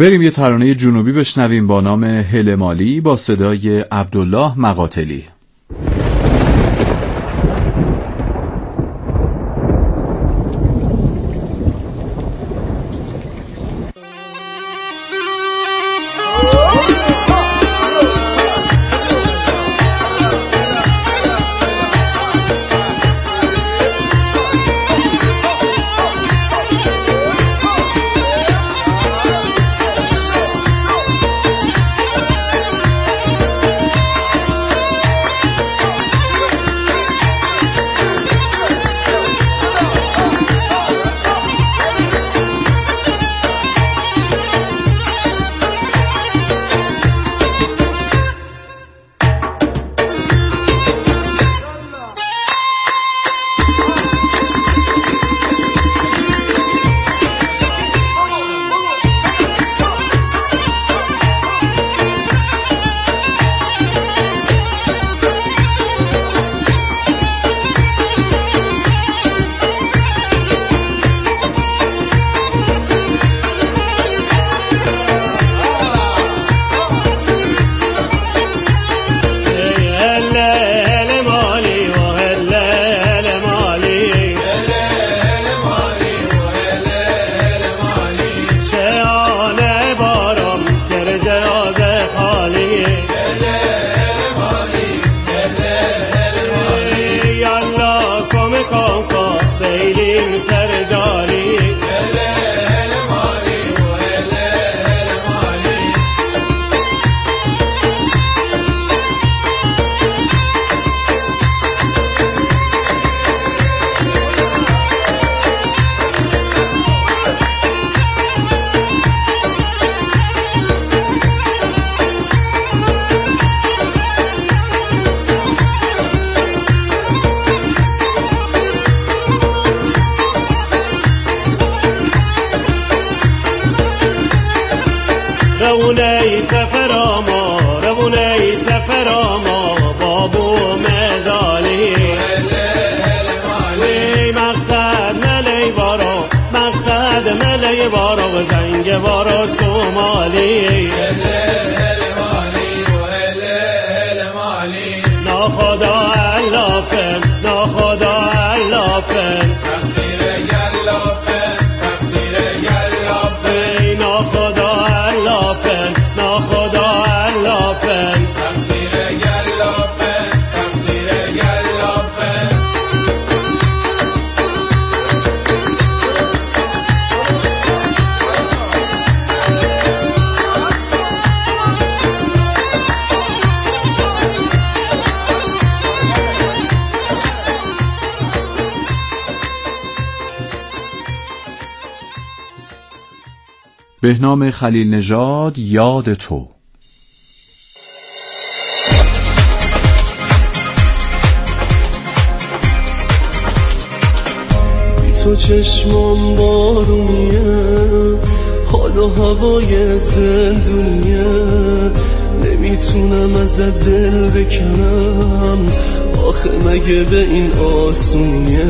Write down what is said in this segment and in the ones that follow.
بریم یه ترانه جنوبی بشنویم با نام هل مالی با صدای عبدالله مقاتلی. روونه سفر ما بابو مزالی وی مقصد ملی بارو و زنگ بارو سومالی ناخدا علافن تقصیر گلافن ناخدا علافن تقصیر گلافن بهنام خلیل نژاد، یاد تو. بی تو چشمام بارونیه، حال و هوای زندونیه، نمیتونم ازت دل بکنم، آخه مگه به این آسونیه؟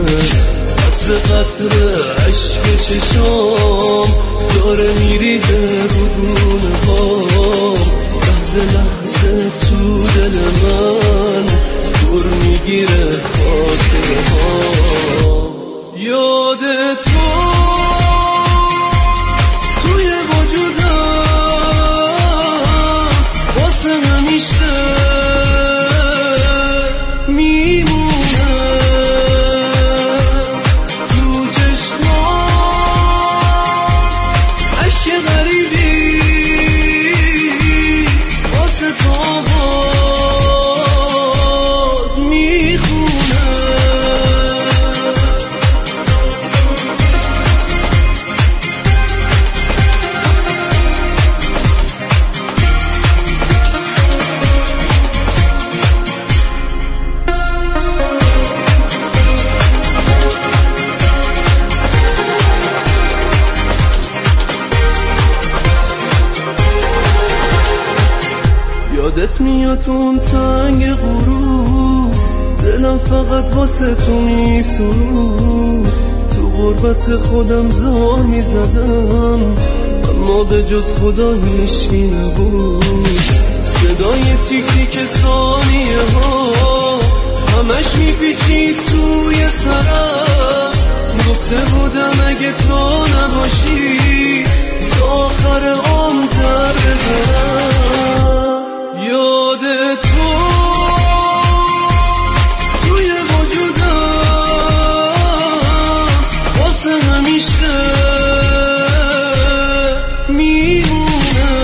قطره عشق چشام داره میریزه رو گونه ها، لحظه تو دل من دور میگیره خاطره ها. یاد تو توی وجودم واسه همیشه میمونه، تو چشمام عشق غریبی واسه تو باز میخونه. یادت میاد اون تنگ غروب، دلم فقط واسه تو میسرود، تو غربت خودم زار میزدم، اما به جز خدا هیچکی نبود. صدای تیک تیک ثانیه ها همش میپیچید توی سرم. گفته بودم اگه تو نباشی تا آخر عمر در ببرم. یاد تو توی وجودم واسه همیشه میمونه.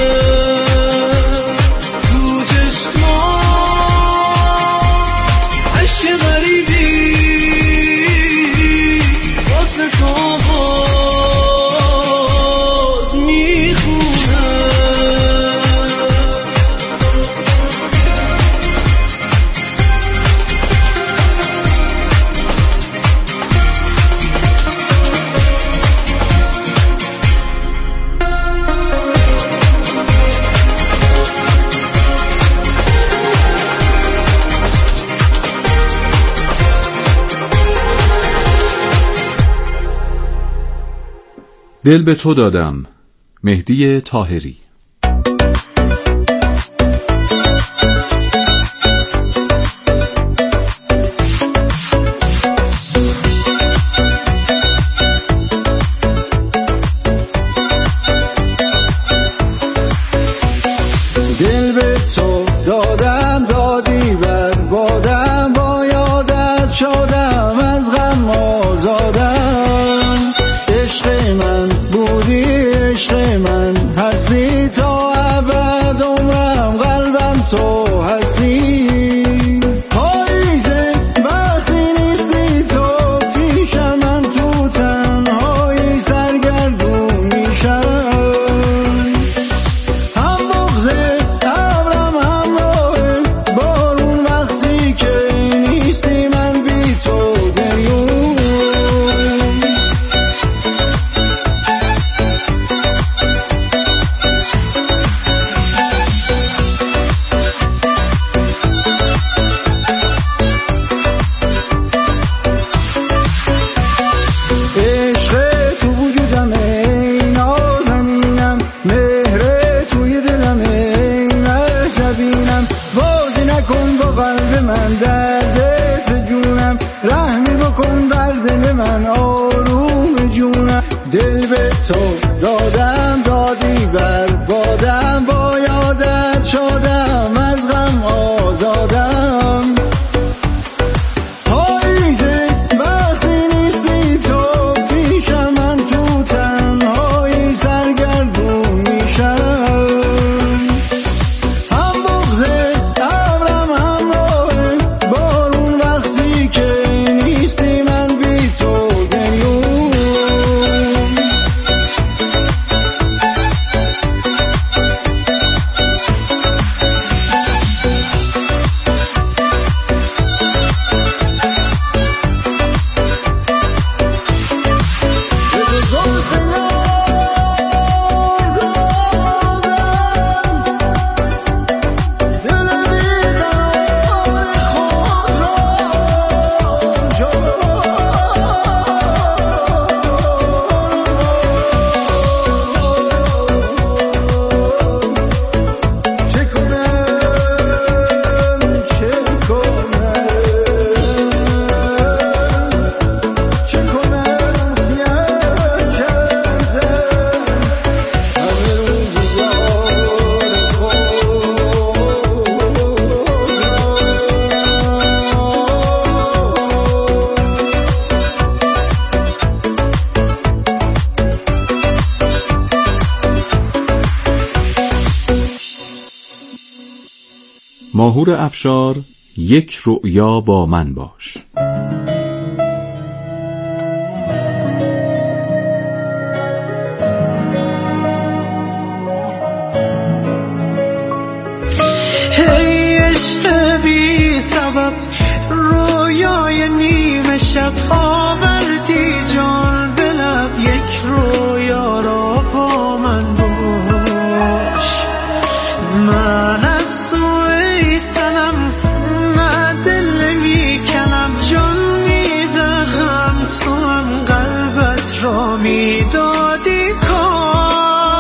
تو چشما عشق غریبی واسه تو باز میخونه. دل به تو دادم، مهدی طاهری. دل به تو دادم، دادی بر بادم، با یادت شدم، از غم آزادم. عشق من بودی، عشق من هستی، تا ابد عمرم قلبم تو هستی. پاییزه وقتی نیستی تو پیشم، من تو تنهایی سرگردون میشم. هم بغضه ابرم همراه بارون وقتی که نیستی، من بی تو گریون. عشق تو وجودم ای نازنینم، مهر توی دلم ای نجبینم. بازی نکن با قلب من، درد جونم، رحمی بکن بر دل من، آروم جونم. دل به تو دادم، دادی بر بادم، با یادت شدم، از غم آزادم. پاییزه وقتی نیستی تو پیشم، من تو تنهایی سرگردون میشم. هم بغضه ابرم همراه بارون وقتی که نیستی، من بی تو گریون. ماهور افشار، یک رؤیا با من باش. هی عشق بی سبب، رویای نیمه شب آوردی جان به لب، یک رویا را با من باش. من از تو ای سنم نه دل می کنم، جان می دهم، تو هم قلبت را می دادی کاش.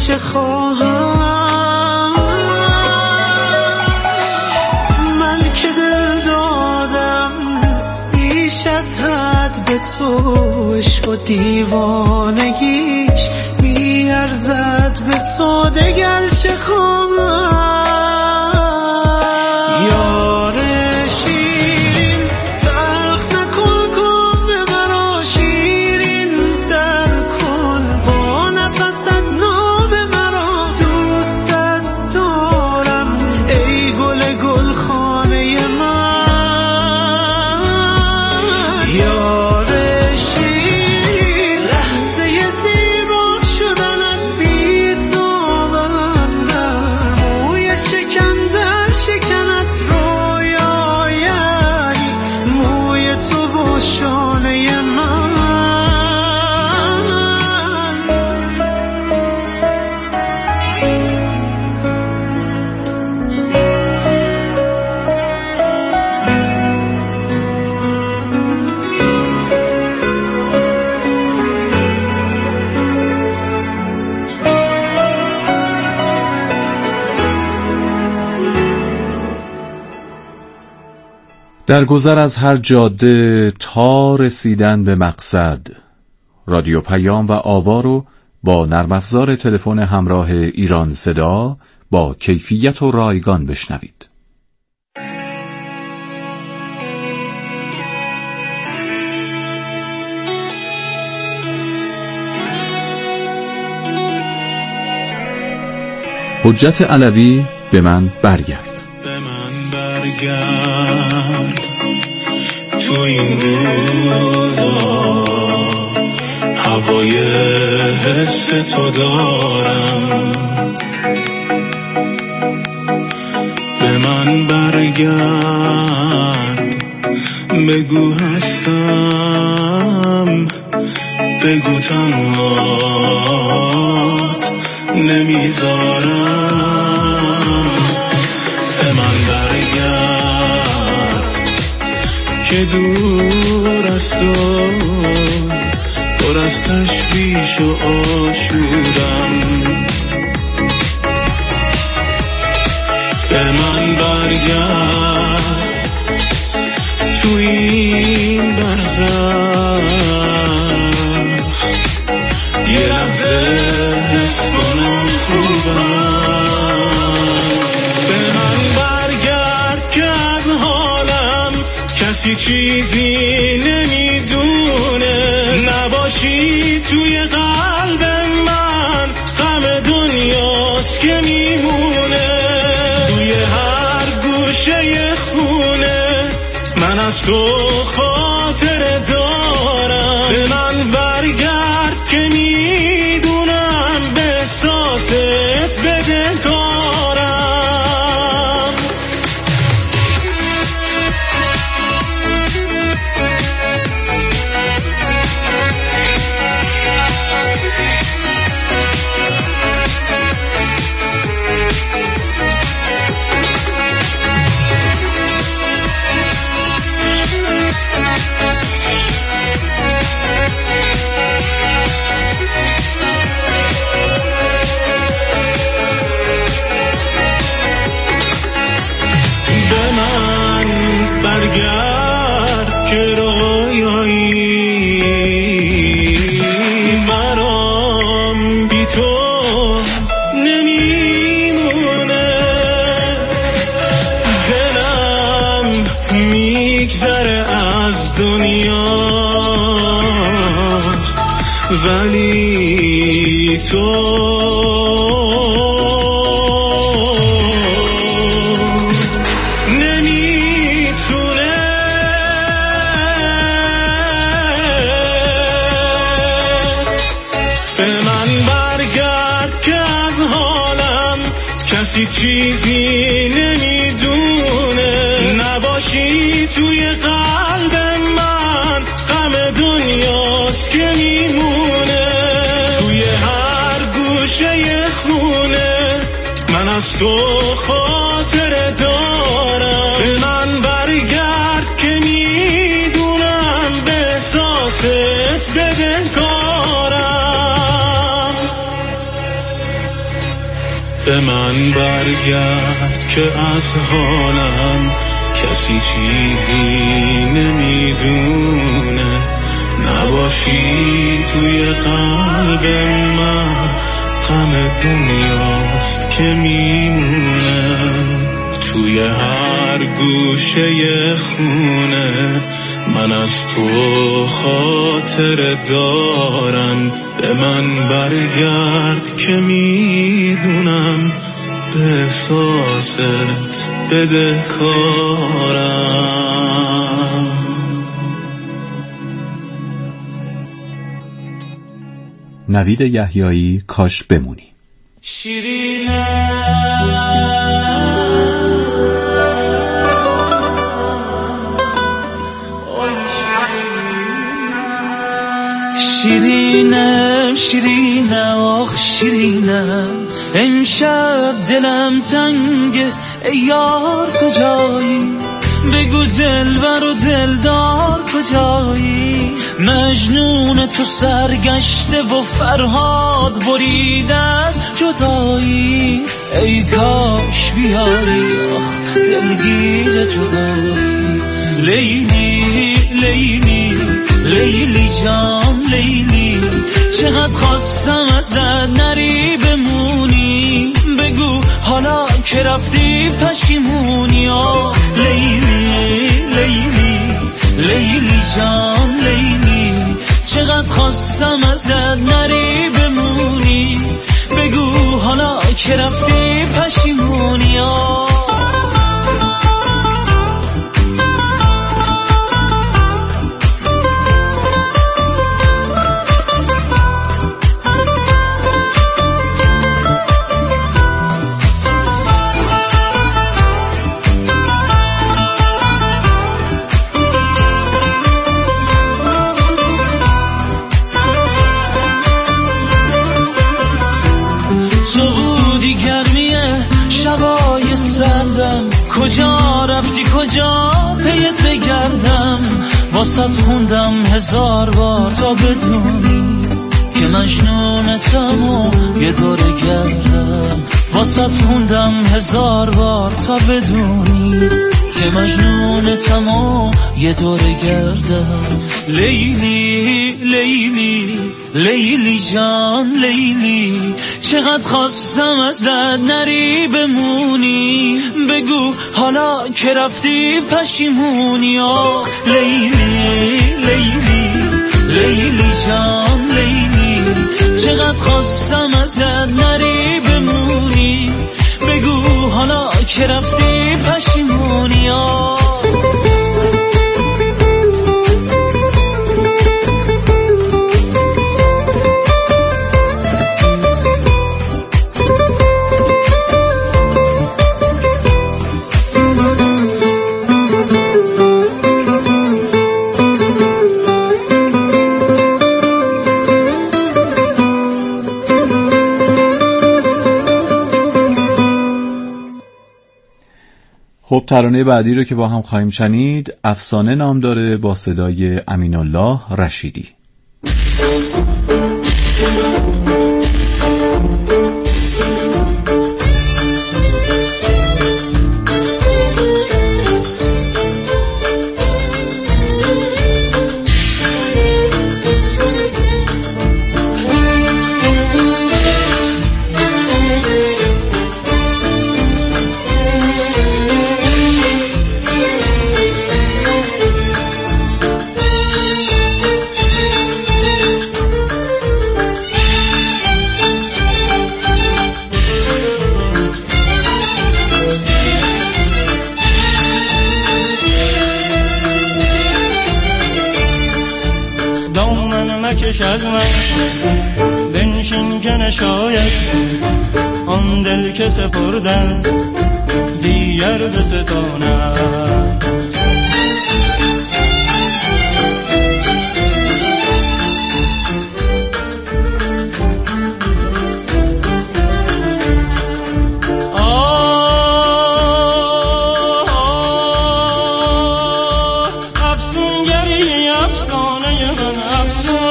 گرچه خواهم، من که دل دادم بیش از حد به تو، عشق و دیوانگیش میارزد به تو دگر چه خواهم. یار شیرین تلخ نکن، کن مرا شیرین تر کن، با نفست ناب مرا دوستت دارم ای گل گل خانه من. یار شیرین لحظه زیبا شدنت بی تو بندر، موی شکندر شکنت رویایی، موی تو و شانه من. در گذر از هر جاده تا رسیدن به مقصد، رادیو پیام و آوا رو با نرم افزار تلفن همراه ایران صدا با کیفیت و رایگان بشنوید. حجت علوی به من برگرد. به من برگرد تو این روزا، هوای حس تو دارم. به من برگرد بگو هستم، بگو تنهات نمیذارم. به من برگرد که دور از تو، پر از تشویش و آشودم. به من برگرد تو این برزخ، یه لحظه حس کنم خوبم. به من برگرد که از حالم کسی چیزی نمیدونه، نباشی توی قلب من غم دنیاست که میمونه. توی هر گوشه خونه من از تو خاطره دارم. به من برگرد که میدونم به احساست بدهکارم. برگرد که رویایی برام بی تو نمیمونه. دلم میگذره از دنیا ولی تو چیزی نمیدونه، نباشی توی قلب من غم دنیاست که میمونه. توی هر گوشه خونه من از تو خاطره دارم. به من برگرد که میدونم به احساست بدهکارم. به من برگرد که از حالم کسی چیزی نمیدونه، نباشی توی قلب من غم دنیاست که میمونه، توی هر گوشه خونه من از تو خاطر دارم، به من برگرد که میدونم به احساست بدهکارم. نوید یحیایی، کاش بمونی. شیرینه شیرینه شیرینه آخ شیرینه، امشب دلم تنگه ای یار کجایی، بگو دلبر و دلدار کجایی، مجنون تو سرگشته و فرهاد بریده از جدایی، ای کاش بیاری آخ دلگیر جدایی، لیلی لیلی لیلی جان لیلی، چقدر خواستم ازت نری بمونی، بگو حالا که رفتی پشیمونی، آه لیلی لیلی لیلی جان لیلی، چقدر خواستم ازت نری بمونی، بگو حالا که رفتی پشیمونی، آه کجا رفتی کجا پیت بگردم، واسط خوندم 1000 بار تا بدونی که مجنونتم و یه دور گردم، واسط خوندم 1000 بار تا بدونی که مجنونتم و یه دور گردم، لیلی لیلی لیلی جان لیلی، چقدر خواستم ازت نری بمونی، بگو حالا که رفتی پشیمونی، آه لیلی لیلی لیلی جان لیلی، چقدر خواستم ازت نری بمونی، بگو حالا که رفتی پشیمونی، آه خب ترانه بعدی رو که با هم خواهیم شنید افسانه نام داره، با صدای امینالله رشیدی. مکش از من بنشین که نشاید آن دل که سپردم دیگر بستانم،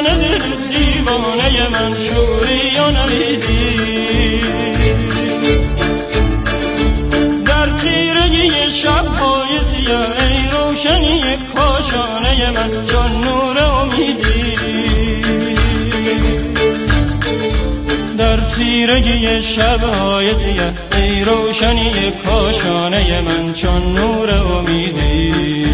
من شوری و نمیدی روشنی کاشانه من چون نور امیدی، در تیرگی شب‌های سیاه ای روشنی کاشانه من چون نور امیدی.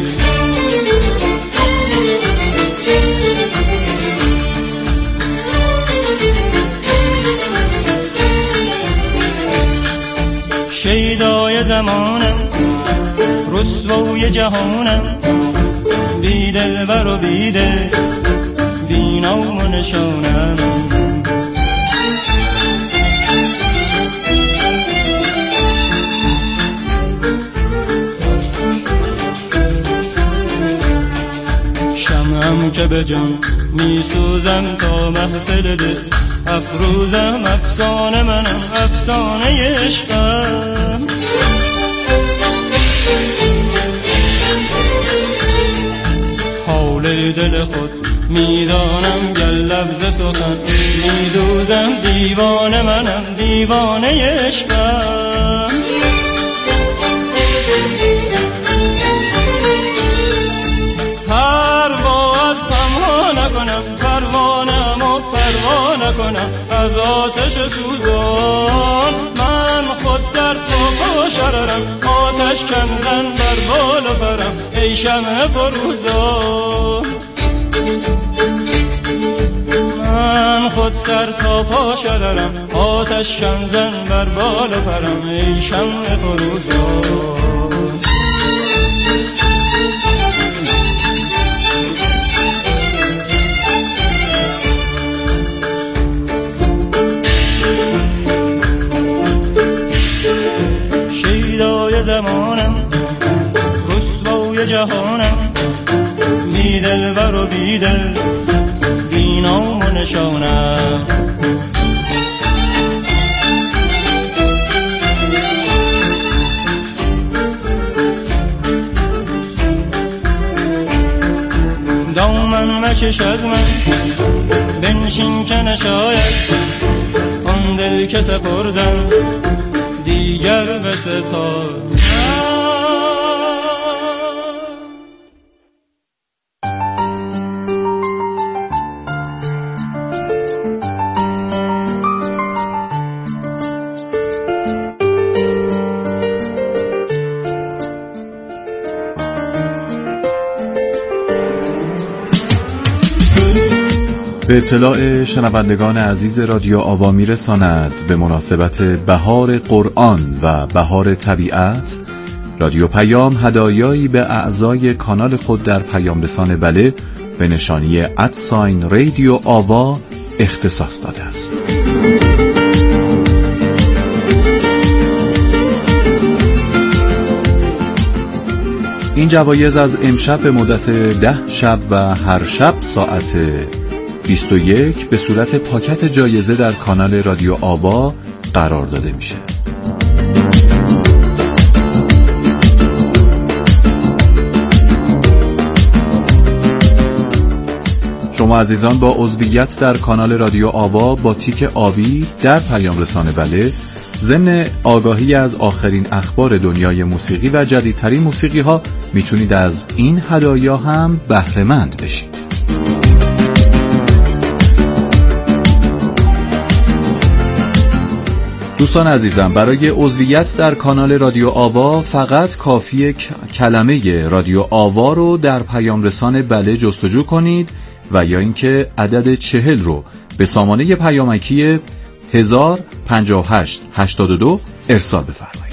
شیدای زمانم رسوای جهانم، بی دلبر و بی دل بی نام و نشانم. شمعم که به جان می سوزم تا محفل دل، افروزم افسانه منم افسانه عشقم. حال دل خود میدانم گر لفظ سخن میدوزم، دیوانه منم دیوانه عشقم. پرواز غمها نکنم پروانم و پروا نکنم از آتش سوزان، من خود در پا شررم آتش کمزن بر بال و برم ای شمع فروزان. من خود سر تا پا شررم آتش کمزن بر بال و برم ای شمع فروزان. زمانم رسوای جهانم، بی دلبر و بی دل بی نام و نشانم. دامن مکش از من بنشین که نشاید آن دل که سپردم دیگر به ستاد. به اطلاع شنوندگان عزیز رادیو آوا میرساند به مناسبت بهار قرآن و بهار طبیعت، رادیو پیام هدایایی به اعضای کانال خود در پیام رسان بله به نشانی @رادیو آوا اختصاص داده است. این جوایز از امشب به مدت 10 شب و هر شب ساعت 21 به صورت پاکت جایزه در کانال رادیو آوا قرار داده میشه. شما عزیزان با عضویت در کانال رادیو آوا با تیک آبی در پیام رسان بله، ضمن آگاهی از آخرین اخبار دنیای موسیقی و جدیدترین موسیقی ها میتونید از این هدایا هم بهره مند بشید. دوستان عزیزم، برای عضویت در کانال رادیو آوا فقط کافیه کلمه رادیو آوا رو در پیام رسان بله جستجو کنید و یا اینکه عدد 40 رو به سامانه پیامکی 105882 ارسال بفرمایید.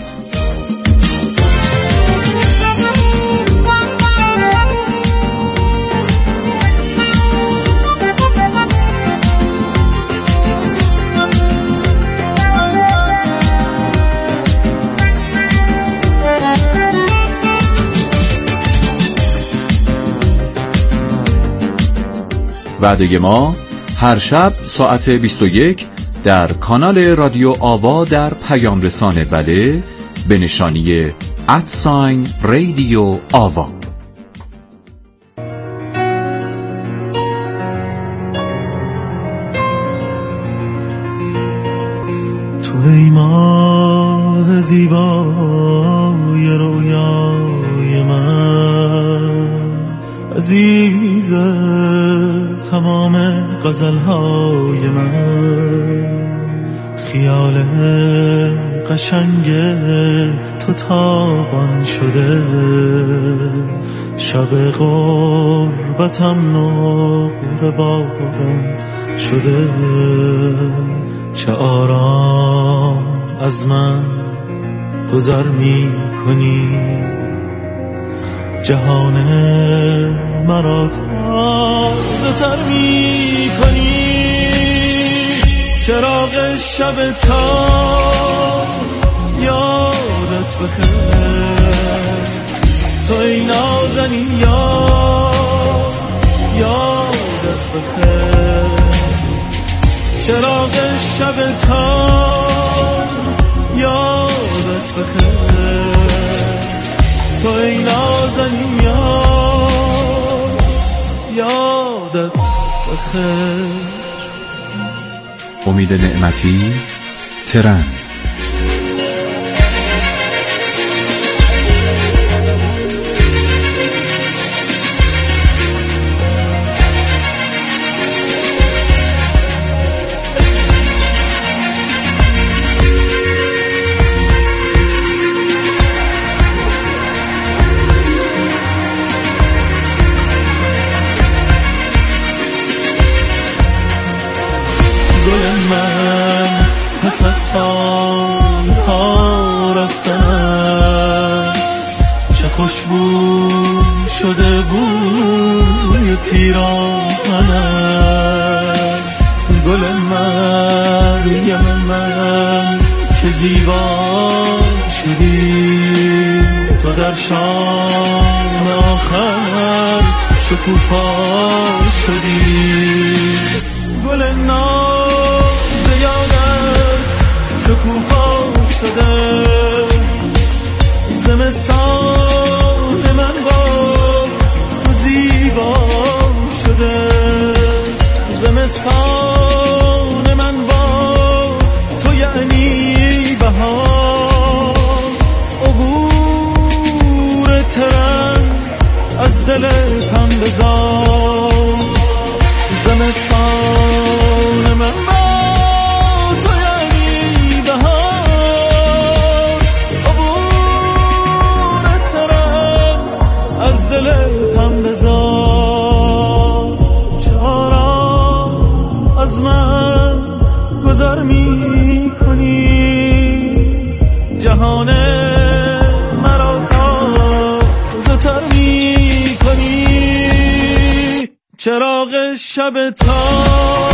وعده ما هر شب ساعت 21 در کانال رادیو آوا در پیام رسان بله به نشانی @رادیو آوا. تو ای ماه زیبای رویای من، عزیز تمام غزلهای من، خیال قشنگ تو تابان شده، شب غربتم نقره باران شده. چه آرام از من گذر می کنی، جهان مرا تازه تر می کنی. چراغ شب تا یادت بخیر، تو ای نازنین یادت بخیر. چراغ شب تا یادت بخیر، تو ای نازنین یادت بخیر. امید نعمتی، ترن. پس از سالها رفتن چه خوشبو شده بوی پیراهنت. گل مریم من که زیبا شدی، تو در شام آخر شکوفا شدی. گل ناز یادت شکوفا شده، زمستان من با تو زیبا شده. زمستان من با تو یعنی بهار، عبور ترن از دل پنبه‌زار. زمستان من با تو یعنی بهار، عبور ترن از دل پنبه‌زار. چه آرام از من گذر می کنی، جهان مرا تازه تر می کنی. چراغ شب تا